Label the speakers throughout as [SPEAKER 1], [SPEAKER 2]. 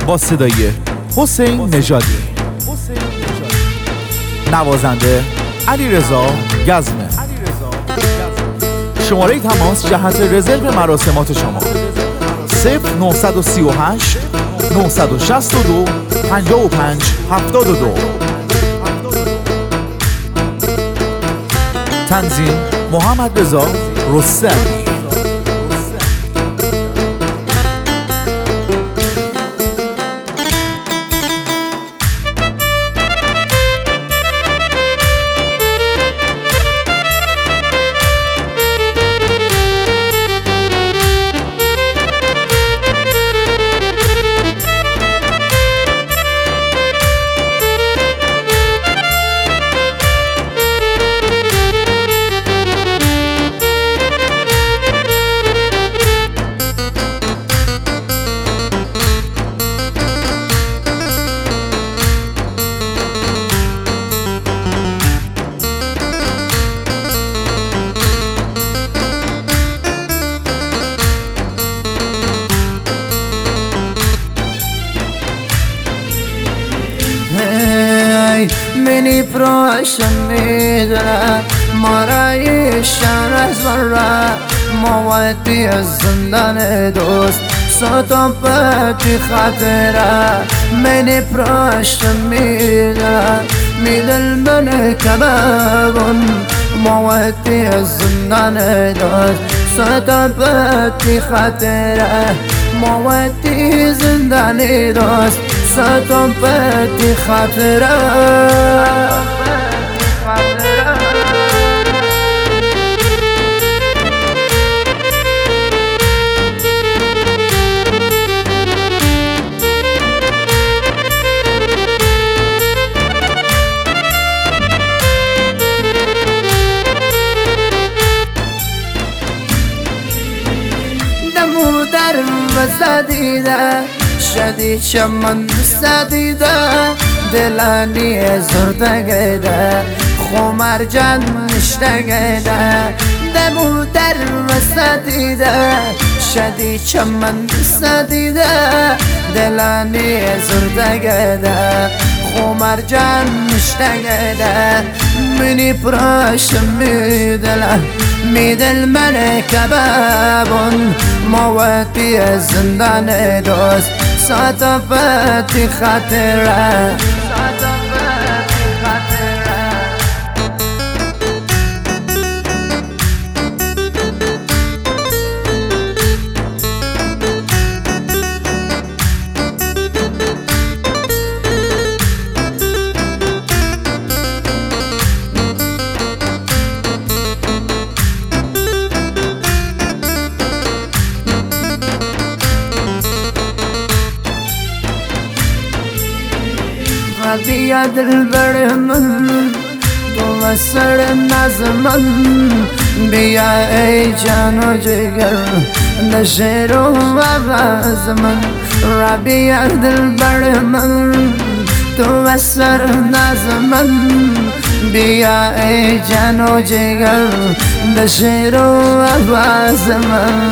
[SPEAKER 1] با صدای حسین نژادی، نوازنده علیرضا گزمه. شماره تماس جهت رزرو مراسمات شما 0938 962 55 72. تنظیم محمد رضا رستمی.
[SPEAKER 2] منی پراشم میداره مارای شهر از برا موادی از زندان دوست ساتم پتی خاطره. منی پراشم میداره میدل من کبابون موادی از زندان دوست ساتم پتی خاطره. موادی زندان دوست ساتم پتی خاطره. دمو در وزدیده شدی چمن سدیده دلانی زردگیده خمر جان نشتگیده. دمو در وزدیده شدی چمن سدیده دلانی زردگیده خمر جان نشتگیده. منی پراشم میدله میدل من کبابون موادی زندان دوست ساتم پتی خاطره. بیا دل بر من تو سر نازمن بیا ای جان و جگر نشیر و آواز من. بیا دل بر من تو سر نازمن بیا ای جان و جگر نشیر و آواز من.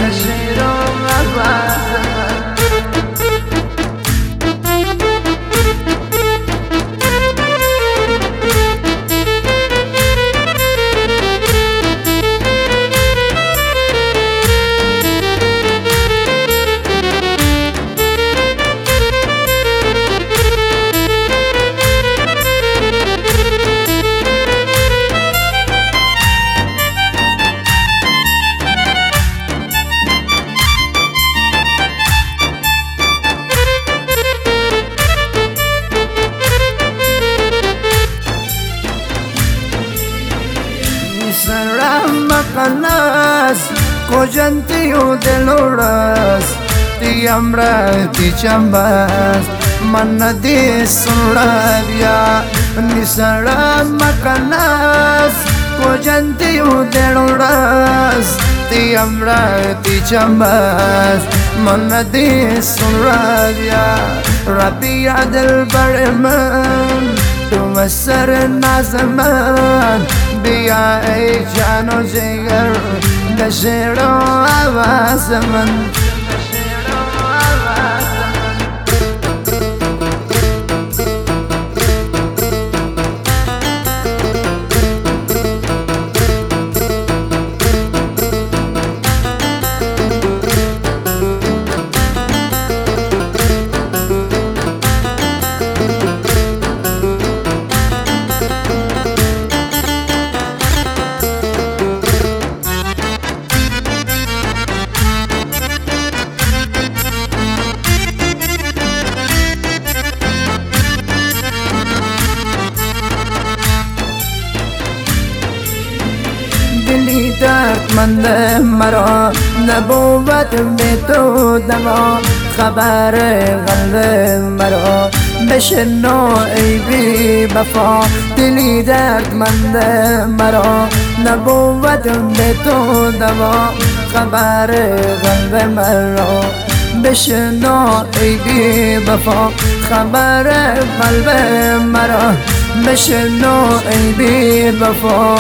[SPEAKER 2] Macanas, cojanti o deloras, ti ambra ti chambas, manadi surabia, nisara macanas, cojanti o deloras, ti ambra ti chambas, manadi surabia, rabia del barman, tu asar nazaman. بیا ای جان و جگر نشیر و آواز من. دلی دردمند مرا نبود به تو دوا خبر قلب مرا بشنو ای بی وفا دلی دردمند مرا نبود به تو دوا خبر قلب مرا بشنو ای بی وفا خبر قلب مرا بشنو ای بی وفا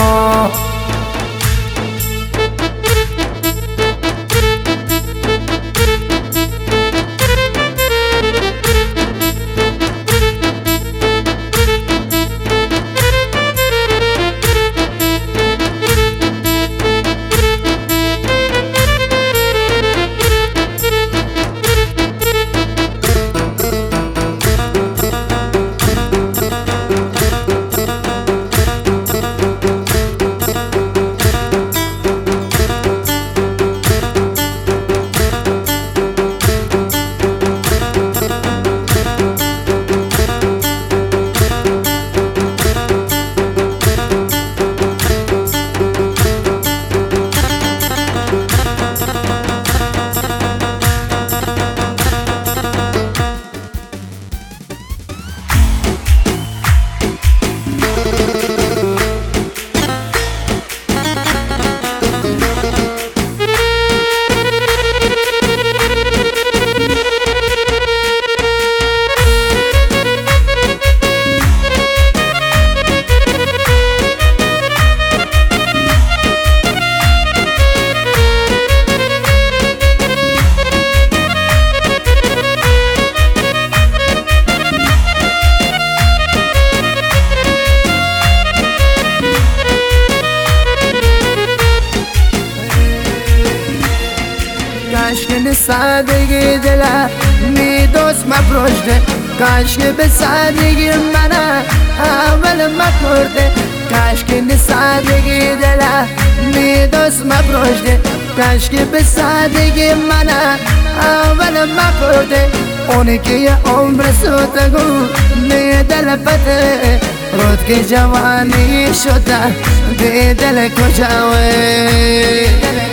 [SPEAKER 2] کاشکی سادگی دل می دوست مفروشده کاشکی به سادگی من اول مکرده کاشکی سادگی دل می دوست مفروشده کاشکی به سادگی من اول مکرده اونی که عمر سوتگو می دل پته رود که جوانی شده دی دل کجاوه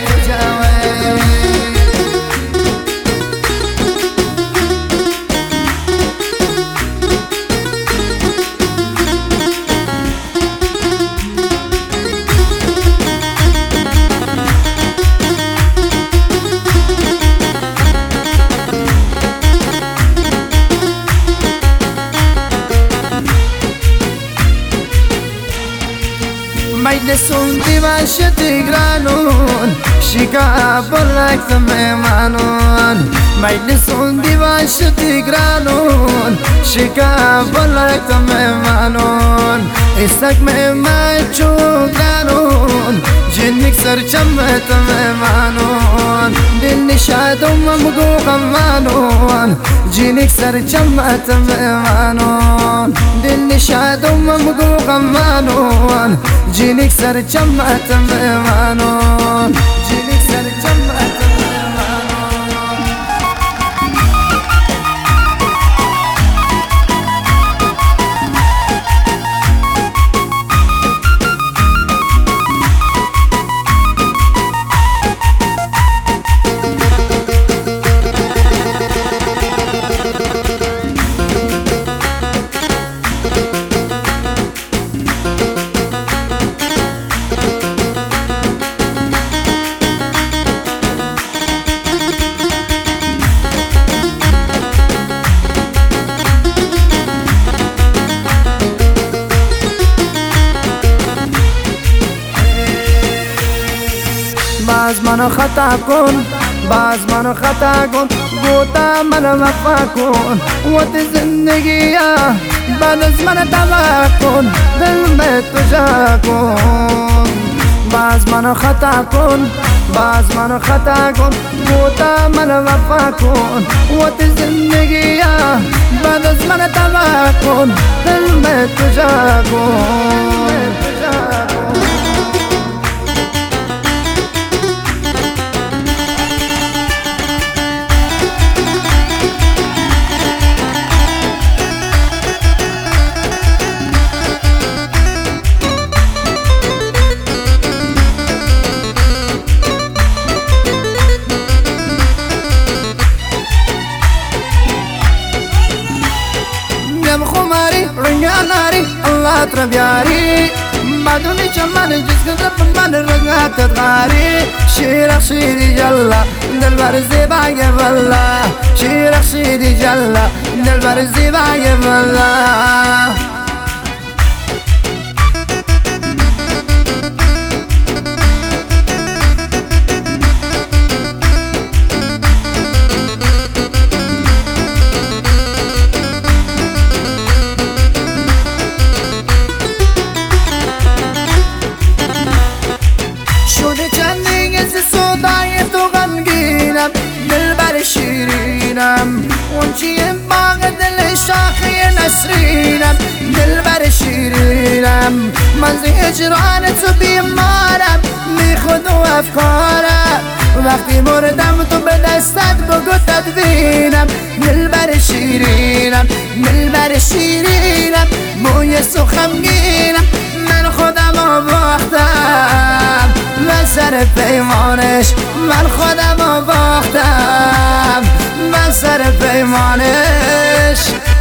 [SPEAKER 2] مجلسون دیواشتی گرانون شکا برکت میمانون مجلسون دیواشتی گرانون شکا برکت میمانون استک میمان چو گرانون جنک سر چمت میمانون دل نشادم مگو غمانون جنک سر چمت میمانون دل نشادم مگو غمانون جنک سر چمت میمانون جنک سر چمت باز منو خطا کن باز منو خطا کن گوتا منو وفا کن وقت زندگی بعد از من تبا کن دل میں تجا کن باز منو خطا کن باز منو خطا کن گوتا منو وفا کن وقت زندگی بعد از من تبا کن دل میں تجا کن رو بیاری بدونی که من جز کدرم من رنگت غاری شیرخ شیری جلا دل بر زیبای والله شیرخ شیری جلا دل بر زیبای والله دل بر شیرینم اون چیه باغ دل شاخی نسرینم دل بر شیرینم من زی هجران تو بیمارم بی خود و افکارم وقتی مردم تو به دستت بگو تدوینم دل بر شیرینم دل بر شیرینم بوی سخمگینم من خودم باختم من سر پیمانش من خودم باختم من سر پیمانش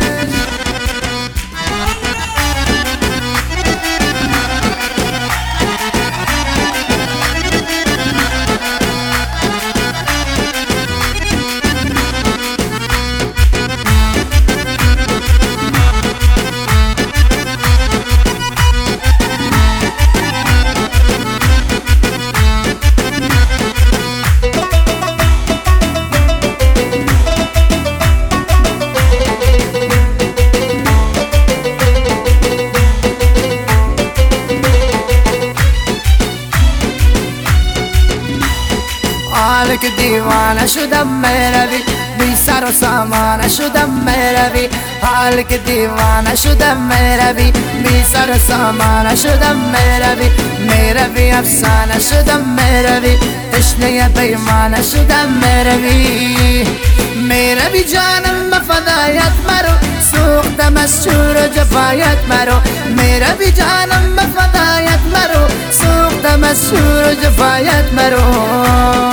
[SPEAKER 2] حال که دیوانه شدم میروی بی سر و سامانه شدم میروی حال که دیوانه شدم میروی بی سر و سامانه شدم میروی افسانه شدم میروی تشنه پیمانه شدم میروی جانم به فدایت مرو سوختم از شور و جفایت مرو میروی جانم به فدایت مرو سوختم از شور و جفایت مرو